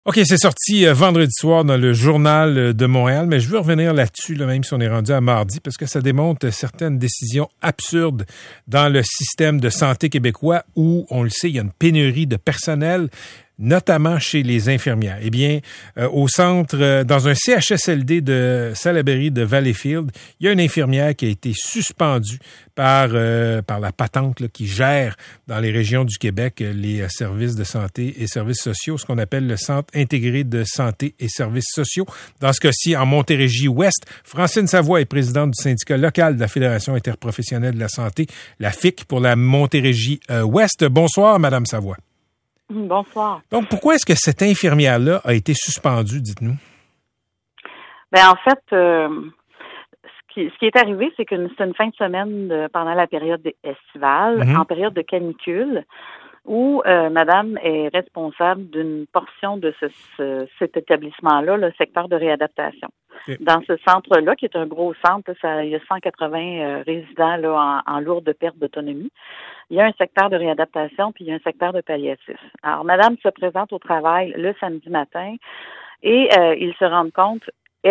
OK, c'est sorti vendredi soir dans le Journal de Montréal, mais je veux revenir là-dessus, là, même si on est rendu à mardi, parce que ça démontre certaines décisions absurdes dans le système de santé québécois où, on le sait, il y a une pénurie de personnel, notamment chez les infirmières. Eh bien, au centre, dans un CHSLD de Salaberry de Valleyfield, il y a une infirmière qui a été suspendue par la patente là, qui gère dans les régions du Québec les services de santé et services sociaux, ce qu'on appelle le Centre intégré de santé et services sociaux. Dans ce cas-ci, en Montérégie-Ouest, Francine Savoie est présidente du syndicat local de la Fédération interprofessionnelle de la santé, la FIC, pour la Montérégie-Ouest. Bonsoir, Madame Savoie. Bonsoir. Donc, pourquoi est-ce que cette infirmière-là a été suspendue, dites-nous? En fait, ce qui est arrivé, c'est que c'est une fin de semaine pendant la période estivale, en période de canicule, où Madame est responsable d'une portion de cet établissement-là, le secteur de réadaptation. Okay. Dans ce centre-là, qui est un gros centre, il y a 180 résidents là, en lourde perte d'autonomie. Il y a un secteur de réadaptation, puis il y a un secteur de palliatif. Alors, Madame se présente au travail le samedi matin et elle se rend compte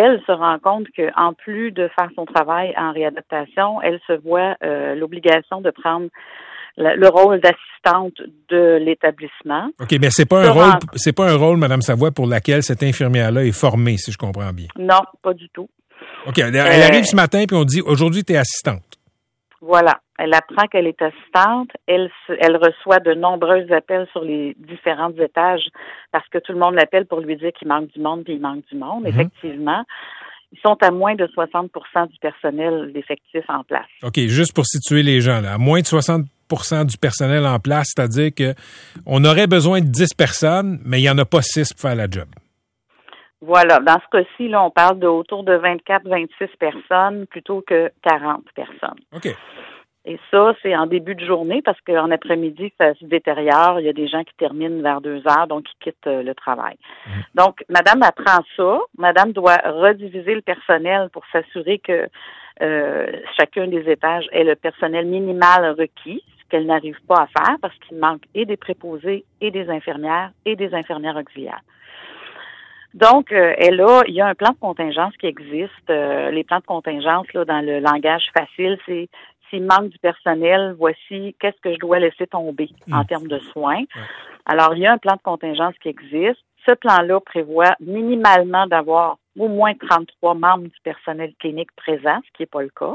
qu'en plus de faire son travail en réadaptation, elle se voit l'obligation de prendre le rôle d'assistante de l'établissement. OK, mais c'est pas un rôle, Madame Savoie, pour laquelle cette infirmière-là est formée, si je comprends bien. Non, pas du tout. OK, elle arrive ce matin puis on dit aujourd'hui tu es assistante. Voilà, elle apprend qu'elle est assistante, elle reçoit de nombreux appels sur les différents étages parce que tout le monde l'appelle pour lui dire qu'il manque du monde puis il manque du monde. Effectivement, ils sont à moins de 60% du personnel d'effectifs en place. OK, juste pour situer les gens, là, à moins de 60% du personnel en place, c'est-à-dire que on aurait besoin de 10 personnes, mais il n'y en a pas 6 pour faire la job. Voilà. Dans ce cas-ci, là, on parle de autour de 24-26 personnes plutôt que 40 personnes. OK. Et ça, c'est en début de journée parce qu'en après-midi, ça se détériore. Il y a des gens qui terminent vers 2 heures, donc qui quittent le travail. Donc, Madame apprend ça. Madame doit rediviser le personnel pour s'assurer que chacun des étages ait le personnel minimal requis, ce qu'elle n'arrive pas à faire parce qu'il manque et des préposés et des infirmières auxiliaires. Donc, il y a un plan de contingence qui existe. Les plans de contingence, là, dans le langage facile, c'est s'il manque du personnel, voici qu'est-ce que je dois laisser tomber en termes de soins. Alors, il y a un plan de contingence qui existe. Ce plan-là prévoit minimalement d'avoir au moins 33 membres du personnel clinique présent, ce qui n'est pas le cas.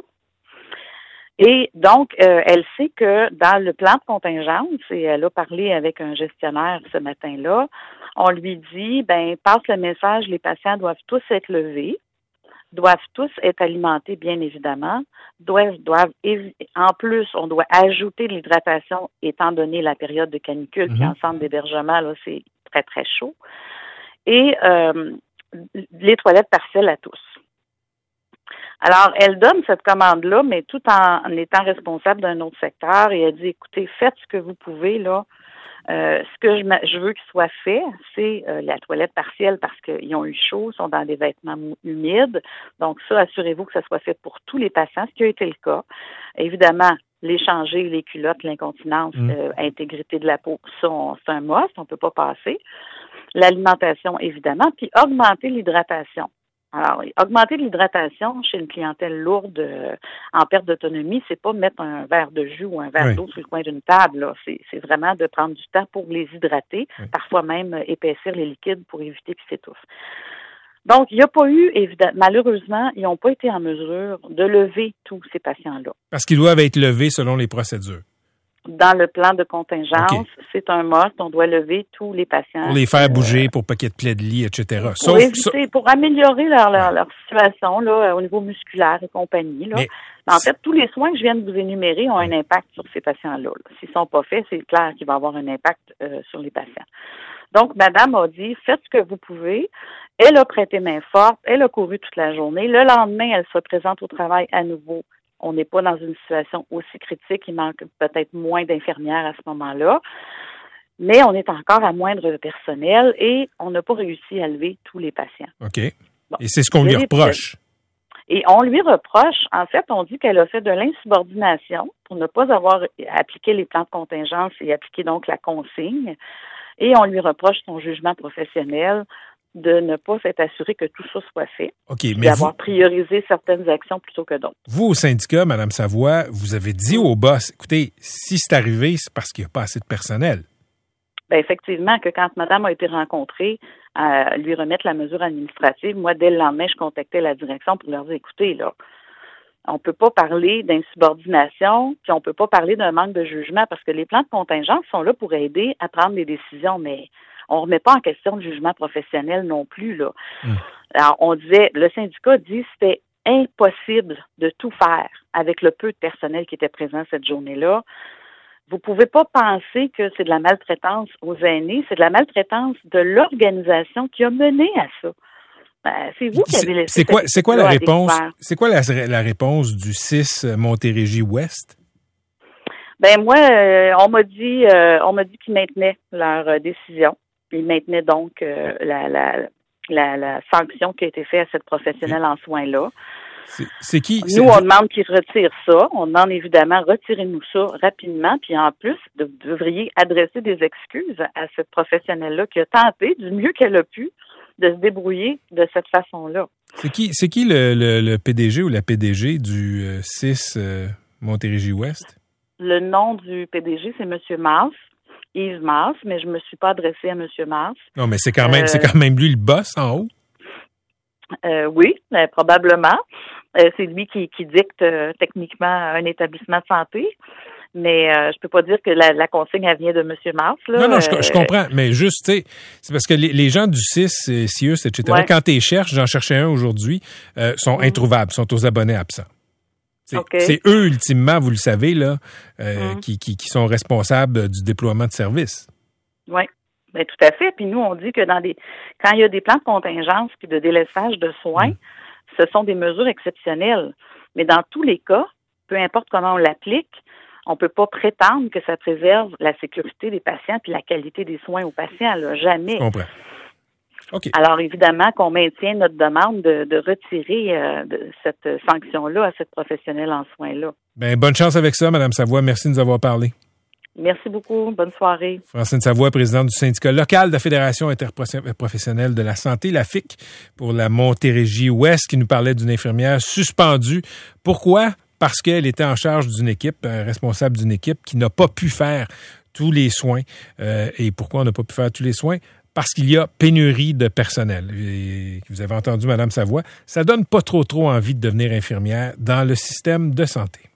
Et donc, elle sait que dans le plan de contingence, et elle a parlé avec un gestionnaire ce matin-là, on lui dit, passe le message, les patients doivent tous être levés, doivent tous être alimentés, bien évidemment, en plus, on doit ajouter de l'hydratation étant donné la période de canicule, puis en centre d'hébergement, là, c'est très, très chaud. Et les toilettes partielles à tous. Alors, elle donne cette commande-là, mais tout en étant responsable d'un autre secteur, et elle dit, écoutez, faites ce que vous pouvez, là. Ce que je veux qu'il soit fait, c'est la toilette partielle parce qu'ils ont eu chaud, sont dans des vêtements humides. Donc ça, assurez-vous que ça soit fait pour tous les patients, ce qui a été le cas. Évidemment, les changer, les culottes, l'incontinence, intégrité de la peau, ça, c'est un must, on peut pas passer. L'alimentation, évidemment, puis augmenter l'hydratation. Alors, augmenter l'hydratation chez une clientèle lourde en perte d'autonomie, c'est pas mettre un verre de jus ou un verre d'eau sur le coin d'une table. Là. C'est vraiment de prendre du temps pour les hydrater, parfois même épaissir les liquides pour éviter qu'ils s'étouffent. Donc, il n'y a pas eu, malheureusement, ils n'ont pas été en mesure de lever tous ces patients-là. Parce qu'ils doivent être levés selon les procédures. Dans le plan de contingence, c'est un must. On doit lever tous les patients. Pour les faire bouger, pour pas qu'il y ait de plaies de lit, etc. Pour améliorer leur situation là, au niveau musculaire et compagnie. Là. En fait, tous les soins que je viens de vous énumérer ont un impact sur ces patients-là. S'ils ne sont pas faits, c'est clair qu'il va avoir un impact sur les patients. Donc, Madame a dit, faites ce que vous pouvez. Elle a prêté main forte. Elle a couru toute la journée. Le lendemain, elle se présente au travail à nouveau. On n'est pas dans une situation aussi critique. Il manque peut-être moins d'infirmières à ce moment-là. Mais on est encore à moindre personnel et on n'a pas réussi à lever tous les patients. OK. Bon. Et c'est ce qu'on lui reproche. Et on lui reproche, en fait, on dit qu'elle a fait de l'insubordination pour ne pas avoir appliqué les plans de contingence et appliqué donc la consigne. et on lui reproche son jugement professionnel de ne pas s'être assuré que tout ça soit fait, d'avoir priorisé certaines actions plutôt que d'autres. Vous, au syndicat, Mme Savoie, vous avez dit au boss, écoutez, si c'est arrivé, c'est parce qu'il n'y a pas assez de personnel. Bien, effectivement, que quand Madame a été rencontrée, à lui remettre la mesure administrative, moi, dès le lendemain, je contactais la direction pour leur dire, écoutez, là, on peut pas parler d'insubordination, puis on peut pas parler d'un manque de jugement, parce que les plans de contingence sont là pour aider à prendre des décisions, mais on remet pas en question le jugement professionnel non plus, là. Alors, on disait, le syndicat dit que c'était impossible de tout faire avec le peu de personnel qui était présent cette journée-là. Vous pouvez pas penser que c'est de la maltraitance aux aînés, c'est de la maltraitance de l'organisation qui a mené à ça. C'est vous qui avez laissé. C'est quoi la réponse? C'est quoi la réponse du 6 Montérégie-Ouest? Ben moi, on m'a dit qu'ils maintenaient leur décision. Ils maintenaient donc la sanction qui a été faite à cette professionnelle en soins-là. C'est qui? Nous, on demande qu'ils retirent ça. On demande évidemment, retirez-nous ça rapidement. Puis en plus, vous devriez adresser des excuses à cette professionnelle-là qui a tenté du mieux qu'elle a pu de se débrouiller de cette façon-là. C'est qui le PDG ou la PDG du 6 Montérégie-Ouest? Le nom du PDG, c'est M. Mars, Yves Mars, mais je me suis pas adressée à M. Mars. Non, mais c'est quand même lui le boss en haut. Oui, probablement. C'est lui qui dicte techniquement un établissement de santé. Mais je peux pas dire que la consigne, elle vient de M. Mars. Là. Non, je comprends. Mais juste, tu sais, c'est parce que les gens du 6, CIUS, etc., quand tu les cherches, j'en cherchais un aujourd'hui, sont introuvables, sont aux abonnés absents. C'est eux, ultimement, vous le savez, là, qui sont responsables du déploiement de services. Oui, bien, tout à fait. Puis nous, on dit que quand il y a des plans de contingence puis de délaissage de soins, ce sont des mesures exceptionnelles. Mais dans tous les cas, peu importe comment on l'applique, on ne peut pas prétendre que ça préserve la sécurité des patients puis la qualité des soins aux patients. Là, jamais. Je comprends. Okay. Alors, évidemment, qu'on maintient notre demande de retirer de cette sanction-là à cette professionnelle en soins-là. Bien, bonne chance avec ça, Mme Savoie. Merci de nous avoir parlé. Merci beaucoup. Bonne soirée. Francine Savoie, présidente du syndicat local de la Fédération interprofessionnelle de la santé, la FIC, pour la Montérégie-Ouest, qui nous parlait d'une infirmière suspendue. Pourquoi? Parce qu'elle était en charge d'une équipe, responsable d'une équipe qui n'a pas pu faire tous les soins. Et pourquoi on n'a pas pu faire tous les soins? Parce qu'il y a pénurie de personnel. Et vous avez entendu Mme Savoie, ça donne pas trop envie de devenir infirmière dans le système de santé.